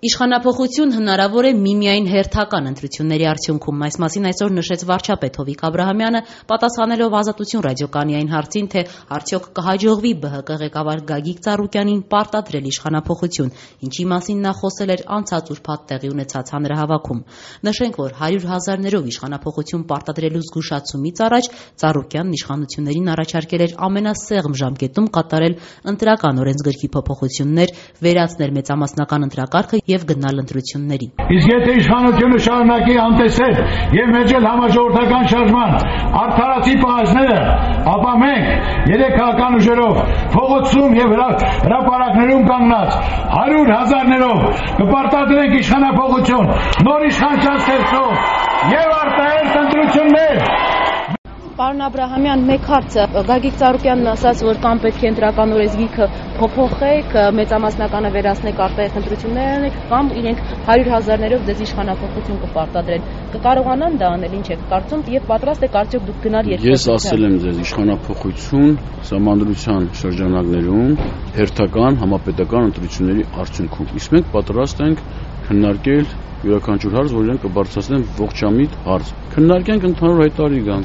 Իշխանափոխություն հնարավոր է միմիայն հերթական ընտրությունների արդյունքում։ Այս մասին այսօր նշեց վարչապետ Հովիկ Աբրահամյանը, պատասխանելով Ազատություն ռադիոկայանի այն հարցին, թե արդյոք կհաջողվի ԲՀԿ ղեկավար Գագիկ Ծառուկյանին պարտադրել իշխանափոխություն, ինչի մասին նա խոսել էր անցած ուրբաթ տեղի ունեցած հանրահավաքում։ Նշենք, որ 100,000-ներով իշխանափոխություն պարտադրելու զգուշացումից առաջ Ծառուկյանն իշխանություններին առաջարկել էր ամենասեղմ ժամկետում կատարել ընտրական օրենսգրքի փոփոխություններ, վերացնել մեծամասնական ընտրակարգը եւ գնալ ընտրությունների։ Իսկ եթե իշխանությունը շարունակի անտեսել եւ մեջել համաժողովրդական շարժման արդարացի պահանջները, ապա մենք 3 քաղաքական ուժերով փողոցում եւ հրապարակներում կանգնած 100,000-ներով կպարտադրենք իշխանափոխություն, նոր իշխանության ստեղծում եւ արտահերթ ընտրություններ։ Պարոն Աբրահամյան, մեկ հարց, Գագիկ Ծառուկյանն ասաց, որ կամ պետք է ընտրական օրենսգիրքը փոփոխեք, մեծամասնականը վերացնեք, արտահերթ ընտրություններ անեք, կամ իրենք 100,000-ներով դες իշխանափոխություն կպարտադրեն։ Կկարողանան դա անել, ինչ եք կարծում, եւ պատրաստ եք արդյոք դուք գնալ երկրորդ։ Ես ասել եմ ձեզ իշխանափոխություն սահմանադրության շրջանակներում հերթական համապետական ընտրությունների արդյունքում։ Իսկ մենք պատրաստ ենք քննարկել յուրաքանչյուր հարց, որ իրենք կբարձրացնեն ողջամիտ հարց։ Քննարկենք ընդհանուր հայտարարի գան։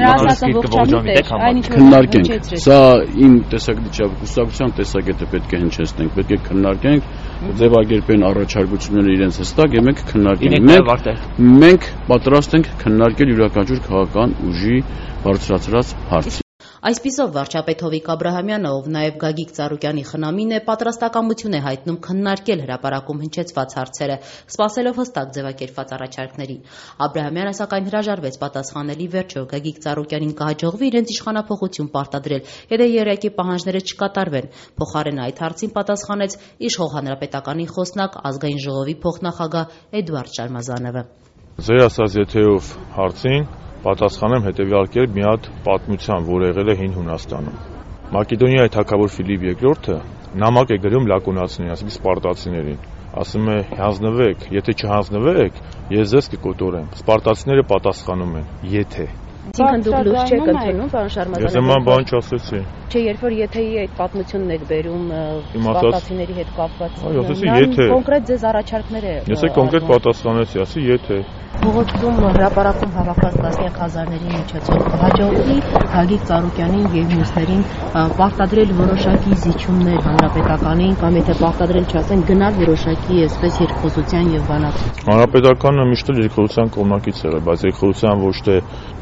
Քննարկենք։ Սա իմ կուսակցության տեսակետը պետք է հնչեցնենք, պետք է քննարկենք, ձևակերպեն առաջարկությունները իրենց հստակ եւ մենք քննարկենք։ Մենք պատրաստ ենք քննարկել յուրաքանչյուր քաղաքական ուժի բարձրացրած հարց։ Այսպիսով վարչապետ Հովիկ Աբրահամյանը, ով նաև Գագիկ Ծառուկյանի խնամին է, պատրաստակամություն է հայտնում քննարկել հրապարակում հնչեցված հարցերը, սպասելով հստակ ձևակերպված առաջարկների։ Աբրահամյանը սակայն հրաժարվեց պատասխանել ի վերջո Գագիկ Ծառուկյանին կհաջողվի իրենց իշխանափոխություն պարտադրել, եթե ԵՐԵԿ-ի պահանջները չկատարվեն։ Փոխարեն այդ հարցին պատասխանեց իշխող հանրապետականի խոսնակ ազգային ժողովի փոխնախագահ Էդուարդ Շարմազանովը։ Ձեր ասած եթեով հարցին պատասխանեմ հետևյալ կերպ մի հատ պատմության, որ եղել է հին Հունաստանում։ Մակեդոնիայի թագավոր Ֆիլիպ II նամակ է գրում լակոնացիներին, այսինքն սպարտացիներին, ասում է հանձնվեք, եթե չհանձնվեք, ես ձեզ կկոտորեմ։ Սպարտացիները պատասխանում են՝ եթե։ Այսինքն դուք լուրջ չեք ընդունում, պարոն Շարմազանովը։ Ես նման բան չասեցի։ Չէ, երբ որ եթեի այդ պատմությունն եք բերում սպարտացիների հետ կապված։ Այո, ասեցի եթե։ Կոնկրետ ձեզ առաջարկներ է։ Ես կոնկրետ պատասխանեցի, ասի եթե։ Փողոցում հրապարակում հավաքված տասնյակ հազարների միջոցով կհաջողվի Գագիկ Ծառուկյանին եւ մյուսներին պարտադրել որոշակի զիջումներ հանրապետականին կամ եթե պարտադրել չասեն գնալ որոշակի այսպես երկխոսության եւ բանակցության։ Հանրապետականը միշտ էլ երկխոսության կողմնակից եղել, բայց երկխոսության ոչ թե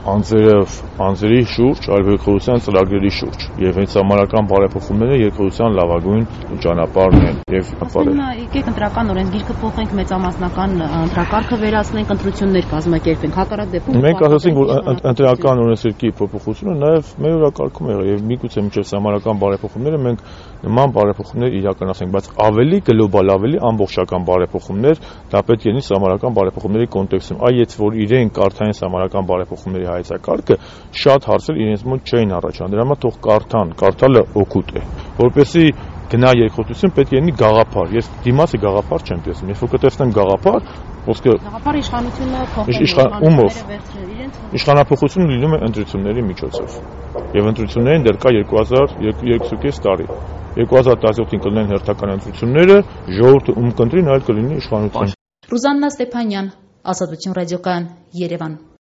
անձերի շուրջ, այլ երկխոսության ծրագրերի շուրջ։ Եվ հենց համարական բարեփոխումները երկխոսության լավագույն ճանապարհն են եւ եկեք ընտրական օրենսգիրքը փոխենք, մեծամասնական ընտրակարգը վերացնենք, ընտրություններ կազմակերպենք, հակառակ դեպքում մենք ասացինք, որ ընտրական օրենսգիրքի փոփոխությունը նաեւ մեր օրակարգում է եղել եւ միգուցե միջև համարական բարեփոխումները մենք նման բարեփոխումներ իրականացնենք, բայց ավելի գլոբալ, ավելի ամբողջական բարեփոխումներ դա պետք է լինի համարական բարեփոխումների կոնտեքստում։ Այդ որ իրենք կարդային համարական բարեփոխումների հայեցակարգը շատ հարցեր իրենց մոտ չէին առաջանում։ Դրա համար թող կարդան, կարդալը օգուտ է, որպեսզի գնա երկխոսություն պետք է լինի գաղափար։ Ես դիմացի գաղափար չեմ տեսնում։ Երբ որ կտեսնեմ գաղափար, ոսկե գաղափար իշխանությունը փոխել իշխանափոխությունը լինում է ընտրությունների միջոցով։ Եվ ընտրություններին դեռ կա 2002.5 տարի։ 2017-ին կլինեն հերթական ընտրությունները, ժողովուրդը ում կընտրի, նա էլ կլինի իշխանություն։ Ռուզաննա Ստեփանյան, Ազատություն ռադիոկայան, Երևան։